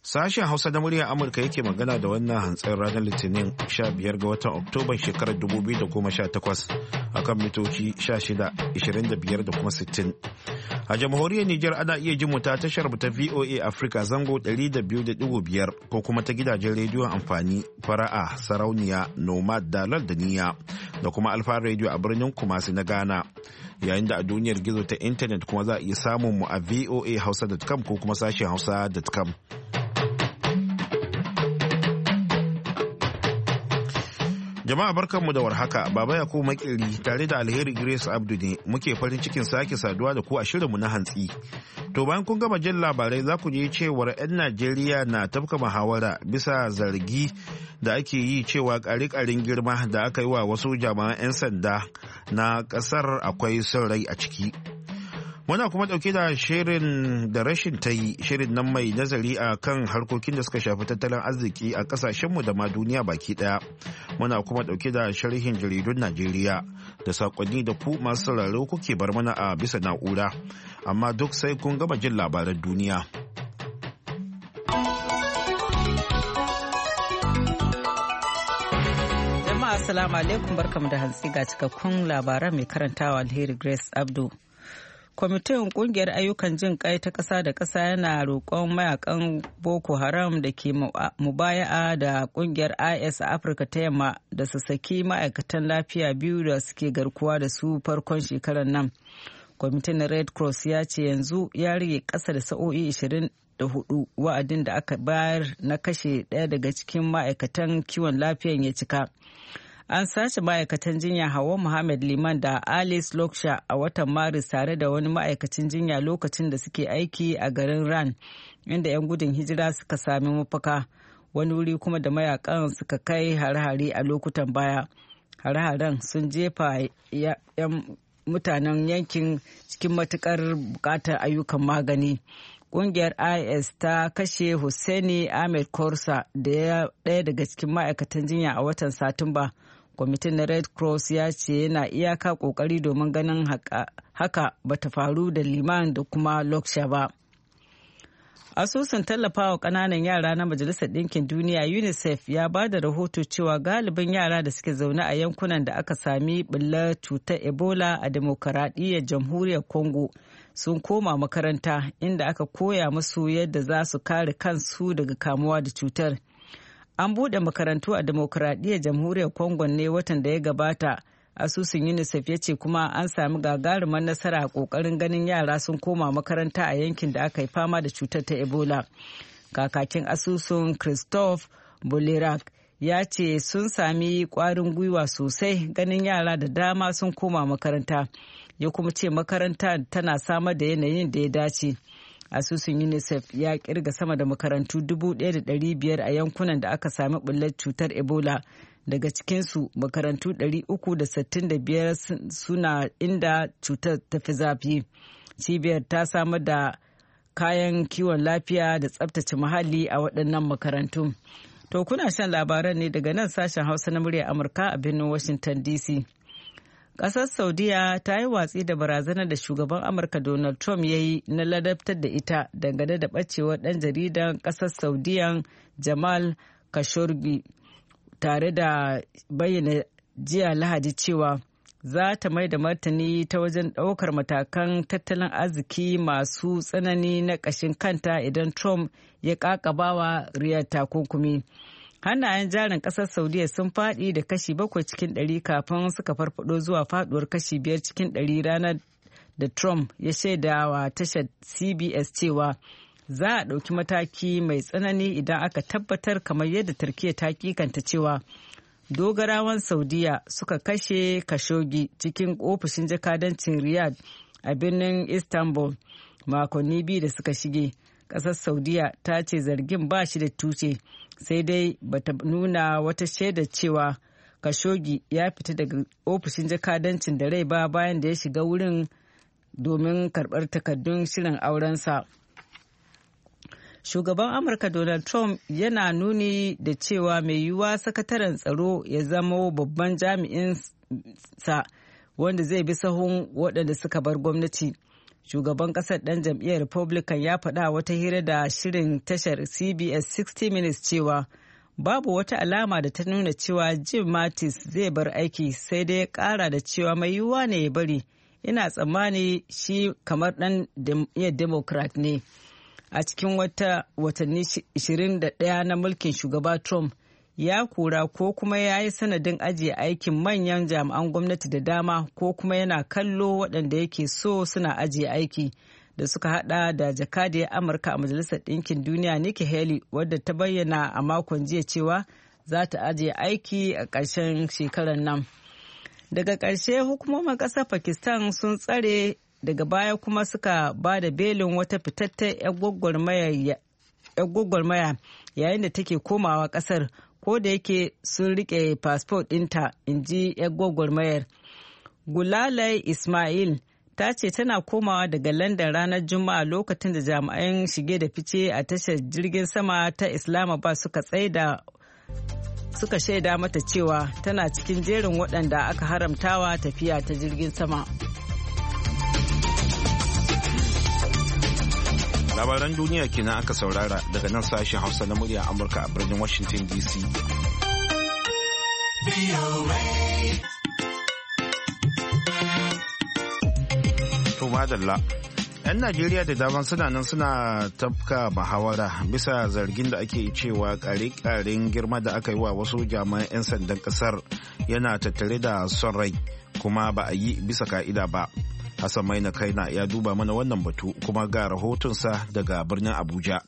Sashen Hausa na muryar Amurka yake magana da wannan hantsin ranar Litinin 15 ga watan Oktoba shekarar 2018 akan mitoci 16, 25 da kuma 60. A jamhuriyar Nijar ana iya jin mu ta tashar ta VOA Africa zango 200.5 ko kuma ta gidajen rediyon amfani fara'a, sarauniya, nomad, dalal da niya da kuma alfa rediyo a birnin Kumasi na Ghana. Yayin da a duniyar gizo ta intanet kuma za a iya samun mu a voahausa.com ko kuma sashen hausa.com. Jama'a barkanmu da warhaka, Baba Yakubu Makiri tare da Alheri Grace Abdu ne muke farin cikin sake saduwa da ku a shirinmu na hantsi. To bayan kun gama jin labarai za ku je cewar 'yan Najeriya na tafka muhawara bisa zargi da ake yi cewa ƙari-ƙarin girma da aka yi wa wasu jami'an 'yan sanda na ƙasar akwai son rai a ciki. Muna kuma ɗauke da shirin da rashin ta yi, shirin nan mai nazari a kan harkokin da suka shafi tattalin arziki a ƙasashenmu da ma duniya baki ɗaya. Muna kuma ɗauke da sharhin jaridun Najeriya da saƙonni da ku masu sauraro kuke bar mana a bisa na'ura. Amma duk sai kun gama jin labaran duniya. Jama'a assalamu alaikum, barkamu da hantsi ga cikakkun labaran mai karantawa Alheri Grace Abdu. Kwamitin kungiyar ayyukan jin kai ta ƙasa da ƙasa yana roƙon mayakan Boko Haram da ke mubaya'a da kungiyar IS a Afirka ta Yamma da su saki ma'aikatan lafiya biyu da suke garkuwa da su farkon shekarar nan. Kwamitin Red Cross ya ce yanzu ya rage ƙasa da sa'o'i 24 wa'adin da aka bayar na kashe ɗaya daga cikin ma'aikatan kiwon lafiyan ya cika. An sace ma'aikatan jinya Hawa Muhammad Liman da Alice Loksha a watan Maris tare da wani ma'aikacin jinya lokacin da suke aiki a garin Ran, inda 'yan gudun hijira suka sami mafaka, wani wuri kuma da mayakan suka kai hare-hare a lokutan baya. Hare-haren sun jefa 'yan mutanen yankin cikin matukar bukatar ayyukan magani. Ƙungiyar IS ta kashe Hussaini Ahmed Korsa da ɗaya daga cikin ma'aikatan jinya a watan Satumba. Kwamitin na Red Cross ya ce yana iyaka kokari domin ganin haka bata faru da Liman da kuma Loksha ba. Asusun tallafawa ƙananan yara na Majalisar Ɗinkin Duniya UNICEF ya ba da rahoto cewa galibin yara da suke zaune a yankunan da aka sami ɓullar cutar Ebola a demokaradiyyar Jamhuriyar Congo sun koma makaranta, inda aka koya musu yadda za su kare kansu daga kamuwa da cutar. An buɗe makarantu a demokuraɗiyyar Jamhuriyar Congo ne watan da ya gabata. Asusun UNICEF ya ce kuma an sami gagarumar nasara a ƙoƙarin ganin yara sun koma makaranta a yankin da aka yi fama da cutar ta Ebola. Kakakin asusun Christophe Bolerak ya ce sun sami ƙwarin gwiwa sosai ganin yara da dama sun koma makaranta. Ya kuma ce makaranta tana samar da yanayin da ya dace. Asusun UNICEF ya kirga sama da makarantu 1,500 a yankunan da aka sami bullar cutar Ebola. Daga cikinsu makarantu 365 suna inda cutar ta fi zafi. Cibiyar ta samar da kayan kiwon lafiya da tsabtace muhalli a waɗannan makarantu. To kuna shan labaran ne daga nan sashen Hausa na muryar Amurka a birnin Washington DC. Ƙasar Saudiya ta yi watsi da barazanar da shugaban Amurka Donald Trump ya yi na ladabtar da ita dangane da ɓacewar ɗan jaridan ƙasar Saudiyan Jamal Khashoggi, tare da bayyana jiya Lahadi cewa za ta mai da martani ta wajen ɗaukar matakan tattalin arziki masu tsanani na ƙashin kanta idan Trump ya ƙaƙabawa Riyadh takunkumi. Hannayen jarin ƙasar Saudiya sun faɗi da kashi 7 cikin 100 kafin suka farfado zuwa faɗuwar kashi 5 cikin 100 ranar da Trump ya shaidawa tashar CBS cewa za a ɗauki mataki mai tsanani idan aka tabbatar, kamar yadda Turkiyya ta kikanta cewa dogarawan Saudiya suka kashe Khashoggi cikin ofishin jakadancin Riyadh a birnin Istanbul makonni 2 da suka shige. Ƙasar Saudiya ta ce zargin ba shi da tushe, sai dai bata nuna wata shaidar cewa Khashoggi ya fita daga ofishin jakadancin da rai ba bayan da ya shiga wurin domin karɓar takardun shirin aurensa. Shugaban Amurka Donald Trump yana nuni da cewa mai yiwuwa sakataren tsaro ya zama babban jami'in sa wanda zai bi sahun waɗanda suka bar gwamnati. Shugaban ƙasar ɗan jam'iyyar Republican ya faɗa wata hira da shirin tashar CBS 60 Minutes cewa babu wata alama da ta nuna cewa Jim Mattis zai bar aiki, sai dai ya ƙara da cewa mai yiwuwa ne ya bari. Ina tsammani shi kamar ɗan jam'iyyar Democrat ne. A cikin watanni 21 na mulkin shugaba Trump, ya kura ko kuma ya yi sanadin ajiye aikin manyan jami'an gwamnati da dama, ko kuma yana kallo waɗanda yake so suna ajiye aiki, da suka hada da jakadiyar Amurka a Majalisar Ɗinkin Duniya Nikki Haley, wadda ta bayyana a makon jiya cewa za ta ajiye aiki a ƙarshen shekarar nan. Daga ƙarshe, hukumomin ƙasar Pakistan sun tsare daga baya kuma suka ba da belin wata fitattar 'yan gwagwarmaya yayin da take komawa ƙasar, ko da yake sun rike fasfo ɗinta, in ji 'yan gwagwarmayar. Gulalai Ismail ta ce tana komawa daga London ranar Juma'a lokacin da jami'an shige da fice a tashar jirgin sama ta Islamabad suka shaida mata cewa tana cikin jerin waɗanda aka haramtawa tafiya ta jirgin sama. Labaran duniya kenan aka saurara daga nan sashen Hausa na murya Amurka a birnin Washington DC. To madalla, 'yan Najeriya da dama suna nan suna tafka muhawara bisa zargin da ake cewa ƙare-ƙaren girma da aka yi wa wasu jami'an 'yan sandan ƙasar yana tattare da son rai kuma ba a yi bisa ka'ida ba. Hassan Maina Kaina ya duba mana wannan batu kuma ga rahotonsa daga birnin Abuja.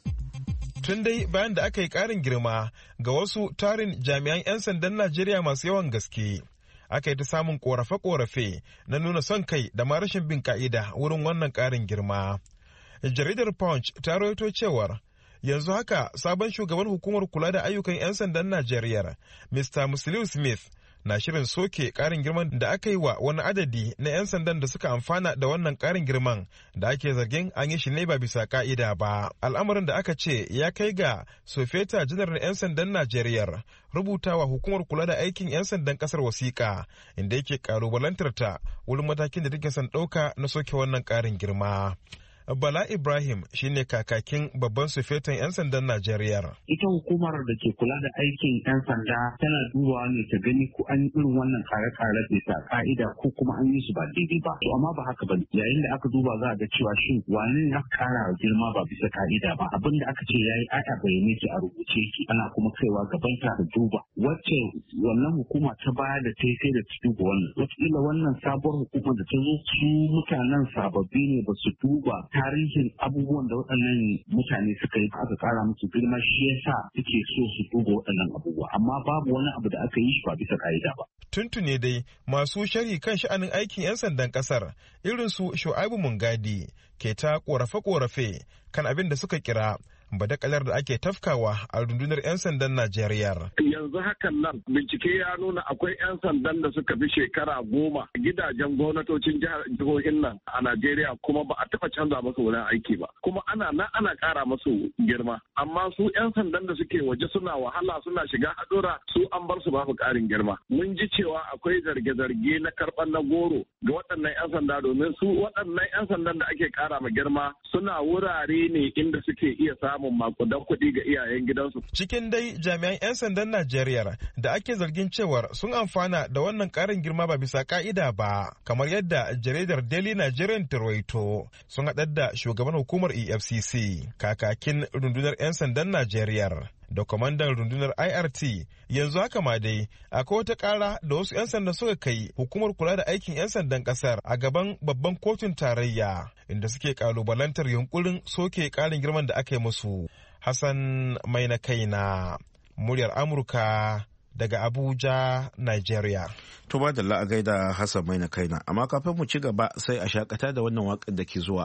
Tun dai bayan da aka yi ƙarin girma ga wasu tarin jami'an 'yan sandan Najeriya masu yawan gaske, aka yi ta samun ƙorafe-ƙorafe na nuna son kai da ma rashin bin ka'ida wurin wannan ƙarin girma. Jaridar Punch ta rawaito cewar yanzu haka sabon shugaban hukumar kula da ayyukan 'yan sandan Najeriya, Mr. Musiliu Smith, na shirin soke ƙarin girman da aka yi wa wani adadi na 'yan sandan da suka amfana da wannan ƙarin girman da ake zargin an yi shi ne ba bisa ka'ida ba. Al'amarin da aka ce ya kai ga Sofeta Janar na 'yan sandan Najeriya rubutawa hukumar kula da aikin 'yan sandan ƙasar wasiƙa, inda yake ƙalubalantar ta wurin matakin da take son ɗauka na soke wannan ƙarin girma. Bala Ibrahim shine kakakin babban sufetan 'yan sandan Najeriya. Ita hukumar da ke kula da aikin 'yan sanda tana dubawa ne ta gani ko an irin wannan kare-kare bisa ka'ida ko kuma an yi su ba daidai ba. To amma ba haka ba, yayin da aka duba za a ga cewa shin wane ne aka kara girma ba bisa ka'ida ba. Abin da aka ce yayi aya bayyane ki a rubuce ki, ana kuma kaiwa gaban ta da duba. Wacce wannan hukuma ta baya da ta yi sai da ta duba wannan. Wataƙila wannan sabuwar hukumar da ta zo su mutanen sababbi ne ba su duba tarihin abubuwan da waɗannan mutane suka yi aka kara musu girma, shi yasa suke so su duba waɗannan abubuwa, amma babu wani abu da aka yi shi ba bisa ka'ida ba. Tuntune dai masu sharhi kan sha'anin aikin 'yan sandan ƙasar irin su Shu'aibu Mungadi ke ta ƙorafe-ƙorafe kan abin da suka kira badakalar da ake tafkawa a rundunar 'yan sandan Najeriya. Yanzu hakan nan bincike ya nuna akwai 'yan sandan da suka fi shekara 10 a gidajen gwamnatocin jihohin nan a Najeriya kuma ba a taɓa canza masu wurin aiki ba. Kuma ana ƙara masu girma. Amma su 'yan sandan da suke waje suna wahala suna shiga hadura su an bar su babu ƙarin girma. Mun ji cewa akwai zarge-zarge na karɓar na goro ga waɗannan 'yan sanda domin su waɗannan 'yan sandan da ake ƙara ma girma suna wurare ne inda suke iya samun makudan kuɗi ga iyayen gidansu. Cikin dai jami'an 'yan sandan Najeriya da ake zargin cewar sun amfana da wannan ƙarin girma ba bisa ka'ida ba, kamar yadda jaridar Daily Nigerian ta rawaito, sun haɗar da shugaban hukumar EFCC, kakakin rundunar 'yan sandan Najeriya da kwamandan rundunar IRT. Yanzu haka ma dai akwai wata ƙara da wasu 'yan sanda suka kai hukumar kula da aikin 'yan sandan ƙasar a gaban babban kotun tarayya, inda suke ƙalubalantar yunkurin soke ƙarin girman da aka yi musu. Hassan Maina Kaina, muryar Amurka daga Abuja, Nigeria. To ba da la'agai da Hassan Maina Kaina, amma kafin mu ci gaba sai a shakata da wannan waƙar da ke zuwa.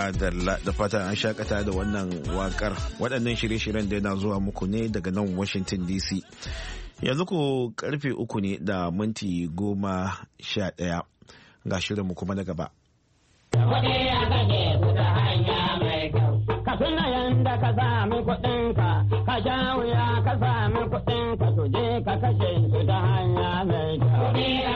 madalla da fatan an shakata da wannan wakar. Waɗannan shirye-shiryen da yana zuwa muku ne daga nan Washington DC. Yanzu ko karfe 3 ne da minti 11 ga shirinmu kuma na gaba. Ka tuna yanda ka sami kuɗinka, ka sha wuya ka sami kuɗinka, to je ka kashe su ta hanya mai kyau.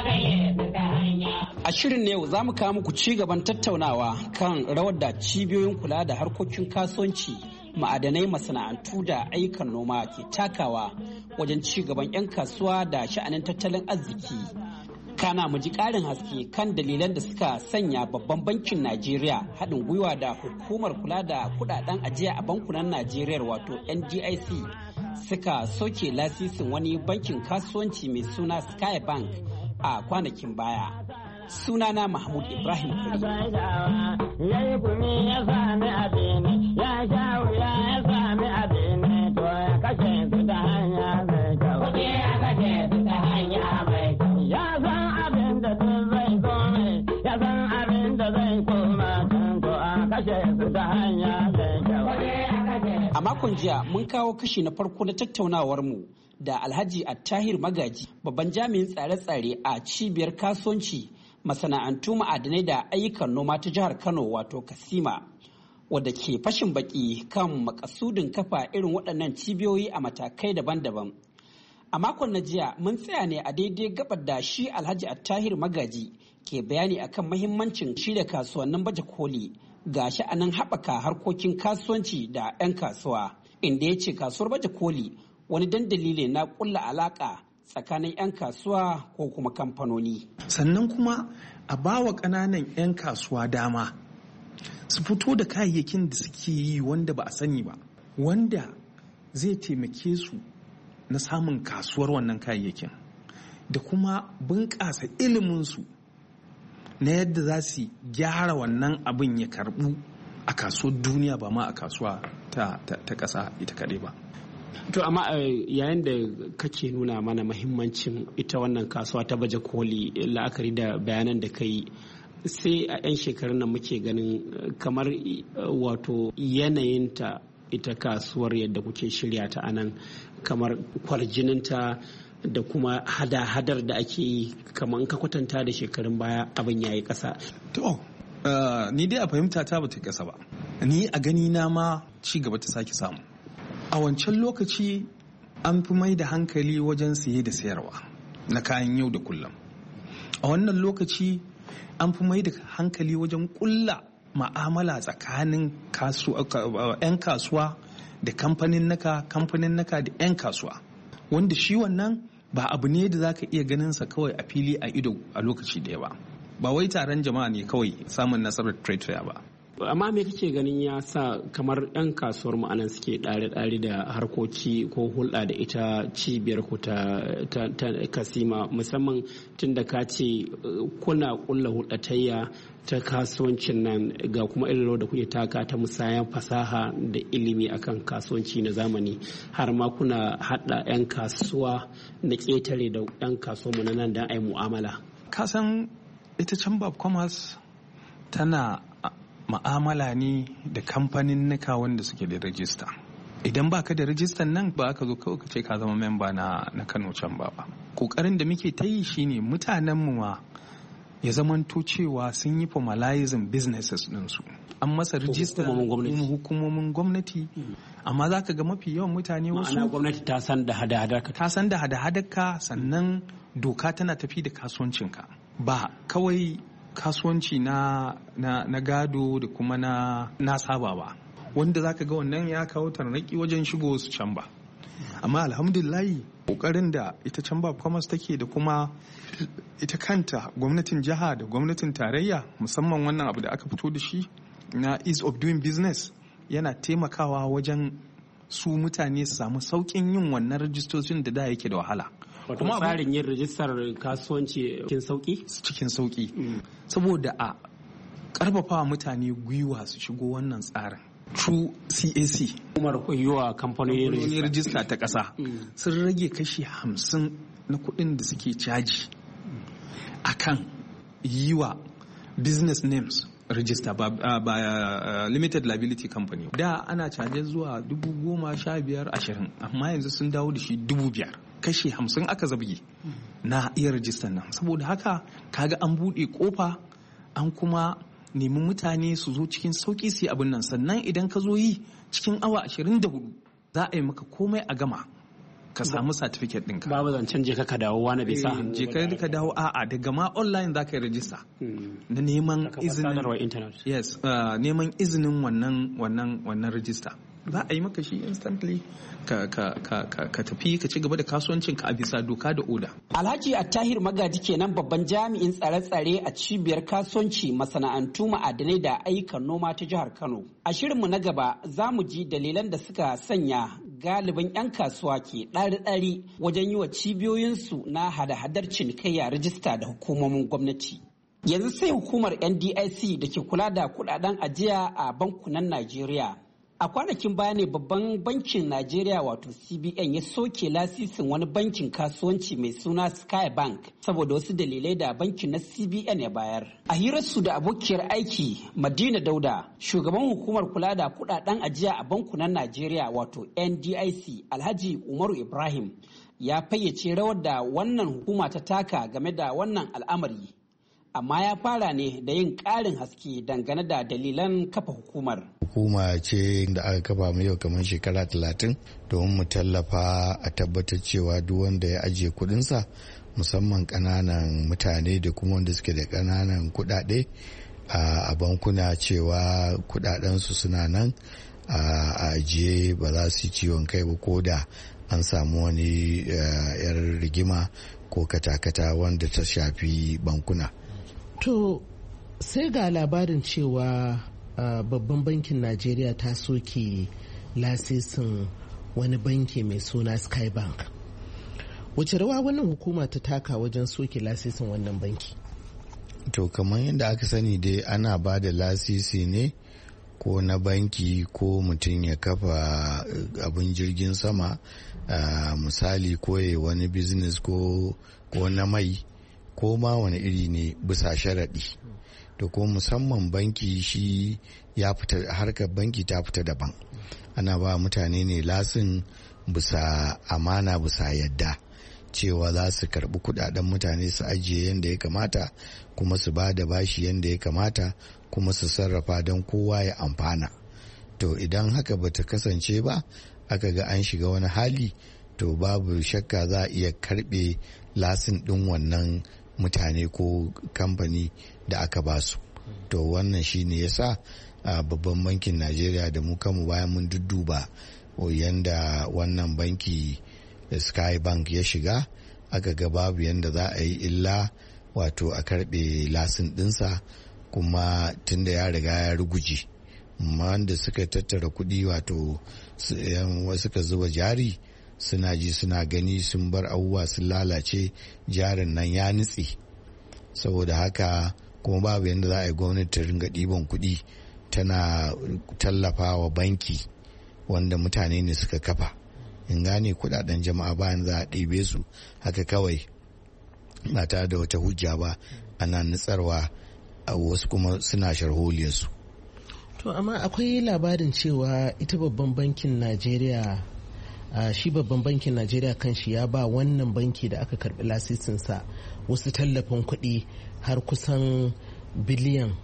A shirin ne yau za mu kawo muku ci gaban tattaunawa kan rawar da cibiyoyin kula da harkokin kasuwanci, ma'adanai, masana'antu da ayyukan noma ke takawa wajen ci gaban 'yan kasuwa da sha'anin tattalin arziki. Kana mu ji ƙarin haske kan dalilan da suka sanya babban bankin Najeriya haɗin gwiwa da hukumar kula da kuɗaɗen ajiya a bankunan Najeriya wato NDIC suka soke lasisin wani bankin kasuwanci mai suna Sky Bank a kwanakin baya. Sunana Mahmud Ibrahim Kuri. A makon jiya mun kawo kashi na farko na tattaunawarmu da Alhaji Attahir Magaji, babban jami'in tsare-tsare a cibiyar kasuwanci, masana'antu, ma'adanai da ayyukan noma ta jihar Kano wato Kasima, wadda ke fashin baki kan makasudin kafa irin waɗannan cibiyoyi a matakai daban-daban. A makon na jiya mun tsaya ne a daidai gabar da shi Alhaji Attahir Magaji ke bayani akan mahimmancin shirya kasuwannin baje koli ga sha'anin haɓaka harkokin kasuwanci da 'yan kasuwa, inda ya ce kasuwar baje koli wani dandali ne na ƙulla alaƙa tsakanin 'yan kasuwa ko kuma kamfanoni. Sannan kuma a bawa ƙananan 'yan kasuwa dama su fito da kayayyakin da suke yi wanda ba a sani ba, wanda zai taimake su na samun kasuwar wannan kayayyakin da kuma bunƙasa iliminsu na yadda za su gyara wannan abin ya karbu a kasuwar duniya ba ma a kasuwa ta ƙasa ita kaɗai ba. To amma yayin da kake nuna mana mahimmancin ita wannan kasuwa ta baje koli, la'akari da bayanan da ka yi, sai a 'yan shekarun nan muke ganin kamar wato yanayinta ita kasuwar yadda kuke shirya ta anan, kamar kwarjininta da kuma hada-hadar da ake yi, kamar in ka kwatanta da shekarun baya abin yayi ƙasa. To, ni dai a fahimta ta bata ƙasa ba. Ni a gani na ma ci gaba ta sake samu. A wancan lokaci an fi mai da hankali wajen siye da sayarwa na kayan yau da kullum. A wannan lokaci an fi mai da hankali wajen ƙulla ma'amala tsakanin 'yan kasuwa da kamfanin naka da 'yan kasuwa, wanda shi wannan ba abu ne da zaka iya ganin sa kawai a fili a ido a lokaci daya ba wai taron jama'a ne kawai samun nasarar trade fair ba. Amma me kake ganin ya sa kamar 'yan kasuwar mu anan suke ɗare da harkoki ko hulɗa da ita cibiyar ku ta Kasima, musamman tun da ka ce kuna ƙulla hulɗatayya ta kasuwancin nan ga kuma irin da kuke taka ta musayan fasaha da ilimi akan kasuwanci na zamani, har ma kuna haɗa 'yan kasuwa na ƙetare da 'yan kasuwa na nan don a yi mu'amala. Kasan ita Chamber of Commerce tana ma'amala ne da kamfanin nika wanda suke da rajista. Idan baka da rajistan nan ba ka zo kawai ka ce ka zama memba na Kano Chamber ba. Kokarin da muke ta yi shine mutanen mu ma ya zamanto cewa sun yi formalizing businesses ɗinsu. An masa rajista hukumomin gwamnati, amma za ka ga mafi yawan mutane wasu ma'ana gwamnati ta san da hada-hadarka. Ta san da hada-hadarka, sannan doka tana tafi da kasuwancinka. Ba kawai kasuwanci na gado da kuma na saba ba, wanda za ka ga wannan ya kawo tarnaki wajen shigo su can ba. Amma alhamdulillahi kokarin da ita Chamber of Commerce take da kuma ita kanta gwamnatin jiha da gwamnatin tarayya, musamman wannan abu da aka fito da shi na ease of doing business, yana taimakawa wajen su mutane su samu sauƙin yin wannan rajistocin da yake da wahala. Kuma tsarin yin rajistar kasuwanci cikin sauƙi saboda a ƙarfafa mutane gwiwa su shigo wannan tsarin through CAC, Umar yiwa kamfanoni rajista ta ƙasa, sun rage kashi 50 na kuɗin da suke caji akan yi wa business names register ba limited liability company. Da ana caje zuwa 10,000, 15,000, 20, amma yanzu sun dawo da shi 5,000. Kashi 50 aka zabge na iya rajistar nan. Saboda haka kaga an buɗe kofa an kuma nemi mutane su zo cikin sauki su yi abin nan. Sannan idan ka zo yi cikin awa 24 za a yi maka komai a gama ka samu certificate ɗinka. Babu zancen je ka dawo wani bai sa hannu. Je ka dawo a'a daga ma online za ka yi rajista na neman izinin internet. Yes, neman izinin wannan rajista. Za a yi maka shi instantly ka tafi ka ci gaba da kasuwancin ka a bisa doka da oda. Alhaji Attahir Magaji kenan babban jami'in tsare-tsare a cibiyar kasuwanci, masana'antu, ma'adanai da ayyukan noma ta jihar Kano. A shirinmu na gaba za mu ji dalilan da suka sanya galibin 'yan kasuwa ke ɗari-ɗari wajen yi wa cibiyoyinsu na hada-hadar cinikayya rajista da hukumomin gwamnati. Yanzu sai hukumar NDIC da ke kula da kudaden ajiya a bankunan Najeriya. A kwanakin baya ne babban bankin Najeriya wato CBN ya soke lasisin wani bankin kasuwanci mai suna Sky Bank saboda wasu dalilai da bankin na CBN ya bayar. A hirarsu da abokiyar aiki Madina Dauda, shugaban hukumar kula da kudaden ajiya a bankunan Najeriya wato NDIC Alhaji Umaru Ibrahim ya fayyace rawar da wannan hukuma ta taka game da wannan al'amari. Amma ya fara ne da yin ƙarin haske dangane da dalilan kafa hukumar. Hukuma ce da aka kafa mu yau kamar shekara 30 domin mu tallafa a tabbatar cewa duk wanda ya ajiye kudinsa, musamman ƙananan mutane da kuma wanda suke da ƙananan kuɗaɗe a bankuna, cewa kuɗaɗensu suna nan a ajiye, ba za su yi ciwon kai ba ko da an samu wani yar rigima ko katakata wanda ta shafi bankuna. To sai ga labarin cewa babban bankin Najeriya ta soke lasisin wani banki mai suna Sky Bank. Wace rawa wannan hukuma ta taka wajen soke lasisin wannan banki? To kamar yadda aka sani dai ana ba da lasisi ne ko na banki ko mutum ya kafa abin jirgin sama, misali ko wani business ko na mai ko ma wani iri ne bisa sharaɗi. To ko musamman banki shi ya fita, harkar banki ta fita daban. Ana ba mutane ne lasin bisa amana, bisa yadda cewa za su karbi kudaden mutane su ajiye yadda ya kamata, kuma su ba da bashi yadda ya kamata, kuma su sarrafa don kowa ya amfana. To idan haka bata kasance ba, aka ga an shiga wani hali, to babu shakka za a iya karbe lasin ɗin wannan mutane ko kamfani da aka ba su. To wannan shine yasa babban bankin Najeriya da mu kanmu bayan mun dudduba yanda wannan banki Sky Bank ya shiga, aka ga babu yanda za a yi illa wato a karbe lasin dinsa, kuma tunda ya riga ya ruguje, wanda suka tattara kuɗi wato suka zuba jari suna ji suna gani sun bar abubuwa sun lalace, jarin nan ya nutse. Saboda haka kuma babu yadda za a yi gwamnati ta ringa ɗiban kuɗi tana tallafa wa banki wanda mutane ne suka kafa. In gane kudaden jama'a bayan za a ɗebe su haka kawai ba tare da wata hujja ba, ana nutsarwa, a wasu kuma suna sharholiyarsu. To amma akwai labarin cewa ita babban bankin Najeriya, shi babban bankin Najeriya kanshi ya ba wannan banki da aka karbi lasisinsa wasu tallafin kuɗi har kusan biliyan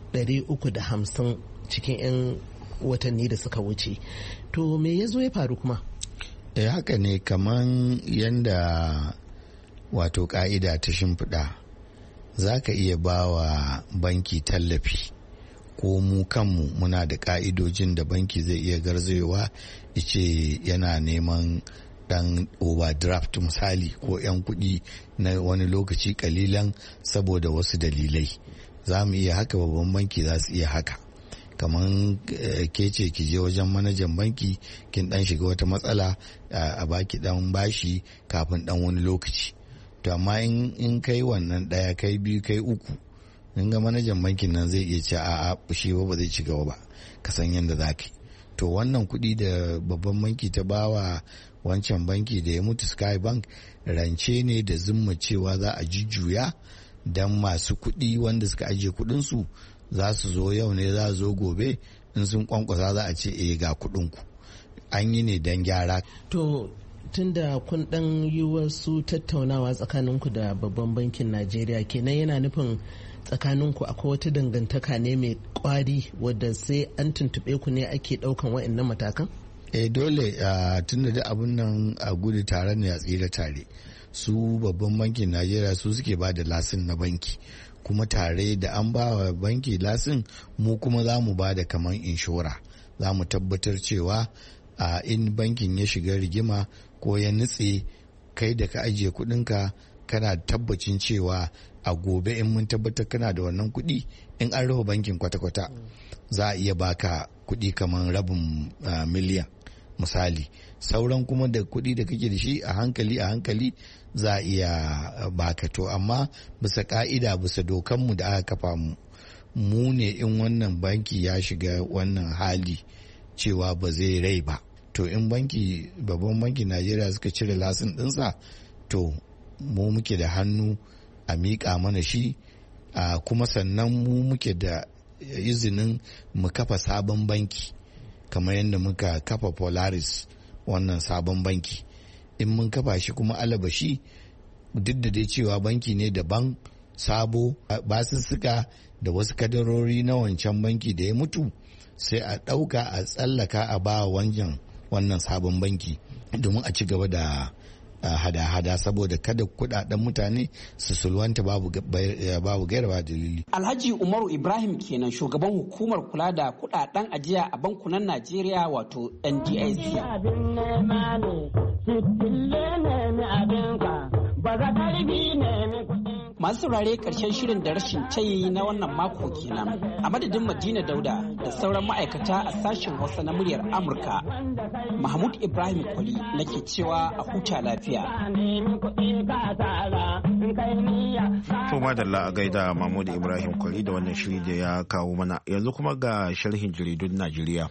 350 cikin 'yan watanni da suka wuce. To me ya zo ya faru kuma? Haka ne, kaman yanda wato ka'ida ta shimfiɗa, za ka iya ba wa banki tallafi, ko mu kanmu muna da ka'idojin da banki zai iya garzayowa ice yana neman dan overdraft misali, ko 'yan kuɗi na wani lokaci kalilan saboda wasu dalilai. Za mu iya haka, babban banki za su iya haka. Kamar ke ce ki je wajen manajan banki, kin dan shiga wata matsala, a baki dan bashi kafin dan wani lokaci. To amma in kai wannan daya, kai biyu, kai uku, in ga manajan bankin nan zai iya ce a'a shi ba zai ci gaba ba, ka san yadda za ka yi. To wannan kuɗi da babban banki ta bawa wancan banki da ya mutu Sky Bank, rance ne da zumma cewa za a jujjuya don masu kuɗi wanda suka ajiye kuɗinsu za su zo yau ne za zo gobe, in sun kwankwasa za a ce ga kuɗinku, an yi ne don gyara. To tunda kun dan yi wasu tattaunawa tsakaninku da babban bankin Najeriya, kenan yana nufin tsakaninku akwai wata dangantaka ne mai kwari wadda sai an tuntube ku ne ake daukan wa'annan matakan? Dole tunda da abun nan a gudu tare ne a tsira tare. Su babban bankin Najeriya su suke ba da lasin na banki, kuma tare da an ba wa banki lasin mu kuma za mu ba da kamar inshora, za mu tabbatar cewa in bankin ya shiga rigima ko ya nutse, kai da ka ajiye kudinka kana tabbacin cewa a gobe in mun tabbatar kana da wannan kudi, in an rufe bankin kwata-kwata za a iya baka kudi kamar rabin miliyan misali. Sauran kuma da kudi da kake da shi a hankali za a iya baka. To amma bisa ka'ida, bisa dokanmu da aka kafa mu ne in wannan banki ya shiga wannan hali cewa ba zai rai ba, to in babban bankin Najeriya suka cire lasin dinsa, to mu muke da hannu a miƙa mana shi, kuma sannan mu muke da izinin mu kafa sabon banki kamar yadda muka kafa Polaris, wannan sabon banki. In mun kafa shi kuma alabashi, duk da dai cewa banki ne daban sabo, basussuka da wasu kadarori na wancan banki da ya mutu sai a ɗauka a tsallaka a ba wannan sabon banki domin a ci gaba da hada-hada, saboda kada kudaden mutane su sulwanta babu gaira ba dalili. Alhaji Umaru Ibrahim kenan, shugaban hukumar kula da kudaden ajiya a bankunan Najeriya wato NDIC. Masu saurare karshen shirin da rashin tayi na wannan mako kenan. A madadin Madina Dauda da sauran ma'aikata a sashen Hausa na muryar Amurka, Mahmud Ibrahim Kwali nake cewa a huta lafiya. To madalla a gaida Mahmud Ibrahim Kwali da wannan shiri da ya kawo mana. Yanzu kuma ga sharhin jaridun Najeriya.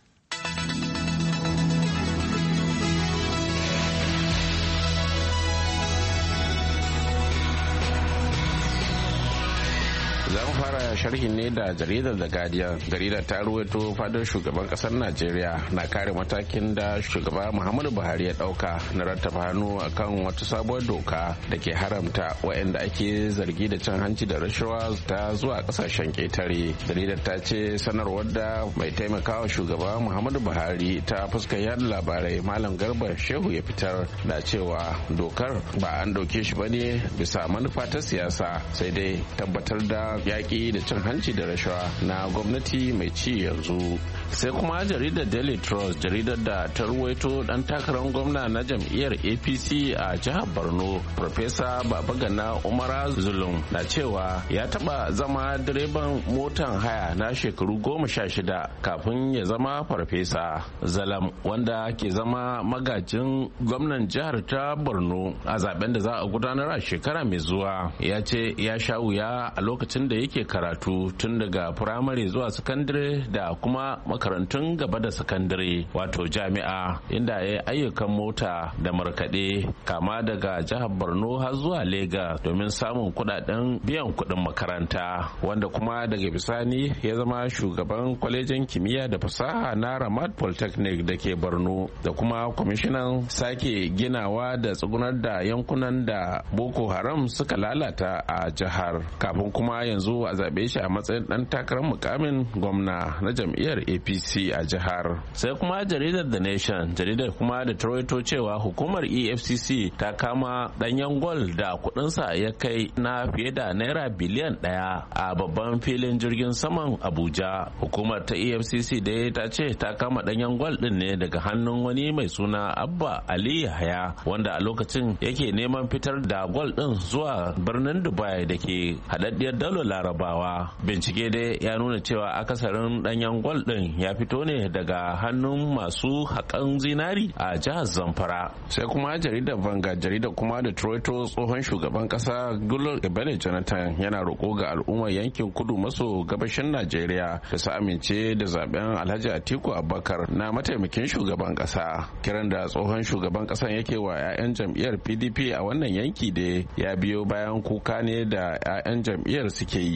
za mu fara sharhin ne da jaridar The Guardian. Jaridar ta ruwaito fadar shugaban kasar Najeriya na kare matakin da shugaba Muhammadu Buhari ya dauka na rattaba hannu akan wata sabuwar doka da ke haramta waɗanda ake zargi da cin hanci da rashawa ta zuwa kasashen ketare. Jaridar ta ce sanarwar da mai taimakawa shugaba Muhammadu Buhari ta fuskar yada labarai Malam Garba Shehu ya fitar da cewa dokar ba an dauke shi bane bisa manufa ta siyasa, sai dai tabbatar da yaƙi da cin hanci da rashawa na gwamnati mai ci yanzu. Sai kuma jaridar Daily Trust, jaridar da ta ruwaito dan takarar gwamna na jam'iyyar APC a jihar Borno, Profesa Babagana Umara Zulum, na cewa ya taba zama direban motan haya na shekaru 16 kafin ya zama farfesa. Zalam, wanda ke zama magajin gwamnan jihar ta Borno a zaben da za a gudanar a shekara mai zuwa, ya ce ya sha wuya a lokacin da yake karatu tun daga firamare zuwa sakandare da kuma makarantun gaba da sakandare wato jami'a, inda ya yi ayyukan mota da markaɗe kama daga jihar Borno har zuwa Legas domin samun kudaden biyan kuɗin makaranta, wanda kuma daga bisani ya zama shugaban kwalejin kimiyya da fasaha na Ramat Polytechnic da ke Borno da kuma kwamishinan sake ginawa da tsugunar da yankunan da Boko Haram suka lalata a jihar, kafin kuma yanzu a zaɓe shi a matsayin ɗan takarar mukamin gwamna na jam'iyyar APC a jihar. Sai kuma jaridar The Nation, jaridar kuma da tarwaito cewa hukumar EFCC ta kama ɗanyen gwal da kuɗinsa ya kai na fiye da naira biliyan 1 a babban filin jirgin saman Abuja. Hukumar ta EFCC dai ta ce ta kama ɗanyen gwal ɗin ne daga hannun wani mai suna Abba Ali Yahaya, wanda a lokacin yake neman fitar da gwal ɗin zuwa birnin Dubai da ke haɗaɗɗiyar dalar Larabawa. Bincike dai ya nuna cewa akasarin ɗanyen gwal ɗin ya fito ne daga hannun masu haƙan zinari a jihar Zamfara. Sai kuma jaridar Vanguard, jaridar kuma da Troito, tsohon shugaban ƙasa Goodluck Ebele Jonathan yana roƙo ga al'ummar yankin kudu maso gabashin Najeriya da su amince da zaben Alhaji Atiku Abubakar na mataimakin shugaban ƙasa. Kiran da tsohon shugaban ƙasan yake wa 'ya'yan jam'iyyar PDP a wannan yanki da ya biyo bayan kuka ne da 'ya'yan jam'iyyar suke yi cewa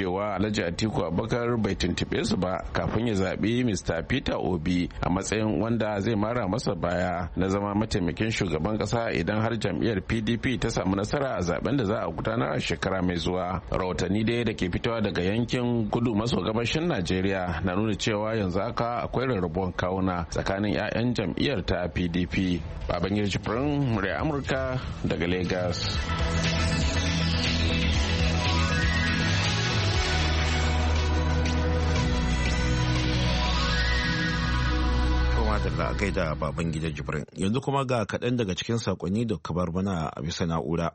cewa Alhaji Atiku Abubakar bai tuntube su ba kafin ya zaɓi Mr. Peter Obi a matsayin wanda zai mara masa baya na zama mataimakin shugaban ƙasa idan har jam'iyyar PDP ta samu nasara a zaben da za a gudanar a shekara mai zuwa. Rahotanni dai da ke fitowa daga yankin kudu maso gabashin Najeriya na nuna cewa yanzu haka akwai rarrabuwar kawuna tsakanin 'ya'yan jam'iyyar ta PDP. Babangida Jibrin, murya Amurka daga Lagos. da a gaida Babangida Jibrin. Yanzu kuma ga kaɗan daga cikin saƙonni da kabar mana a bisa na'ura.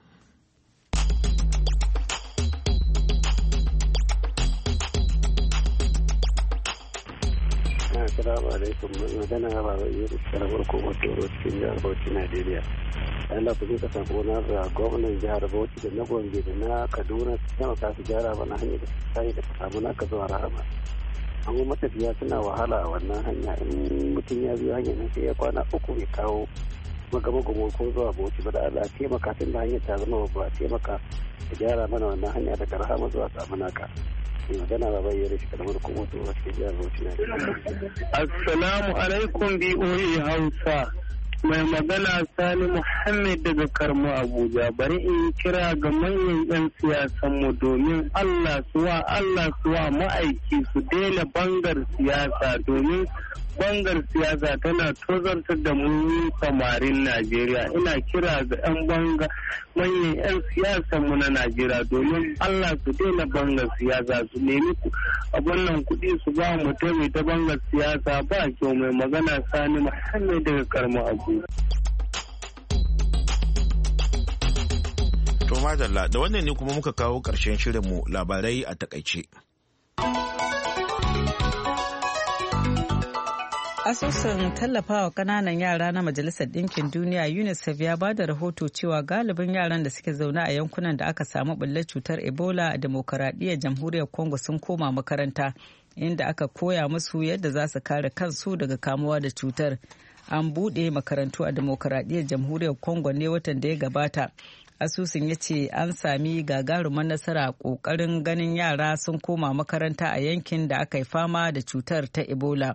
Assalamu alaikum, magana ya ba zai yi karamar kuma toro cikin jihar Bauchi, Najeriya. Allah ku ka sako na ga gwamnan jihar Bauchi da na Gombe da na Kaduna su taimaka su gyara mana hanyar da sai da samu naka zuwa Rahama. Amma matafiya suna wahala a wannan hanya, in mutum ya biyo hanyar nan sai ya kwana 3 bai kawo magamagomo ko zuwa Bauchi ba. Da Allah taimaka tun da hanyar ta zama ba taimaka da gyara mana wannan hanya daga Rahama zuwa samu naka. Magana ba bayyana shi kalmar kuma to a cikin jihar Bauchi na. Assalamu alaikum BOA Hausa. Mai magana Sani Muhammad daga Karmo Abuja. Bari in kira ga manyan 'yan siyasan mu domin Allah suwa ma'aiki su daina bangar siyasa, domin bangar siyasa tana tozartar da mu samarin Najeriya. Ina kira ga 'yan banga manyan 'yan siyasan mu na Najeriya domin Allah su daina bangar siyasa, su nemi wannan kuɗi su ba mutum ta bangar siyasa ba kyau. Mai magana Sani Muhammad daga Karmo Abuja. To madalla, da wannan ne kuma muka kawo ƙarshen shirinmu labarai a takaice. Asusun tallafawa kananan yara na Majalisar Ɗinkin Duniya UNICEF ya ba da rahoto cewa galibin yaran da suke zaune a yankunan da aka samu ɓullar cutar Ebola a demokaradiyyar jamhuriyar Congo sun koma makaranta, inda aka koya musu yadda za su kare kansu daga kamuwa da cutar. An buɗe makarantu a demokaradiyyar jamhuriyar Congo ne watan da ya gabata. Asusun ya ce an sami gagarumar nasara a ƙoƙarin ganin yara sun koma makaranta a yankin da aka yi fama da cutar ta Ebola.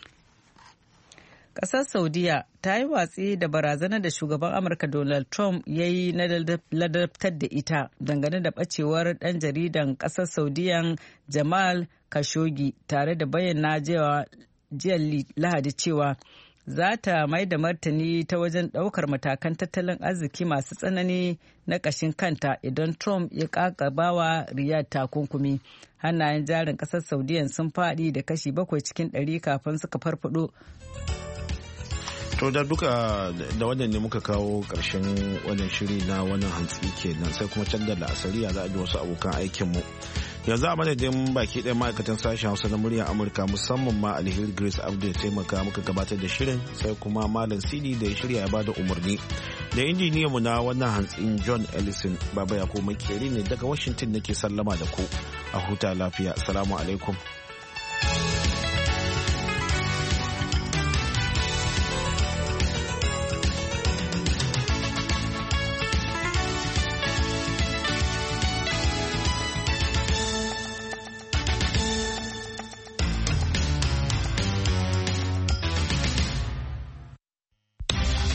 Ƙasar Saudiya ta yi watsi da barazanar da shugaban Amurka Donald Trump ya yi na ladabtar da ita dangane da ɓacewar ɗan jaridan ƙasar Saudiyan Jamal Khashoggi, tare da bayyana jiya Lahadi cewa za ta mai da martani ta wajen ɗaukar matakan tattalin arziki masu tsanani na ƙashin kanta idan Trump ya ƙaƙabawa Riyadh takunkumi. Hannayen jarin ƙasar Saudiyan sun faɗi da kashi 7 cikin 100 kafin suka farfado. To da duka da wannan ne muka kawo ƙarshen wannan shiri na wannan hantsi kenan, sai kuma can da la'asariya za a ji wasu abokan aikinmu. Yanzu a madadin baki ɗaya ma'aikatan sashen Hausa na muryar Amurka, musamman ma Alheri Grace Abdul ya taimaka muka gabatar da shirin, sai kuma Malam Sidi da ya shirya ya bada umarni. Da injiniyan mu na wannan hantsin John Ellison, Baba Yakubu Makeri ne daga Washington nake sallama da ku. A huta lafiya. Assalamu alaikum.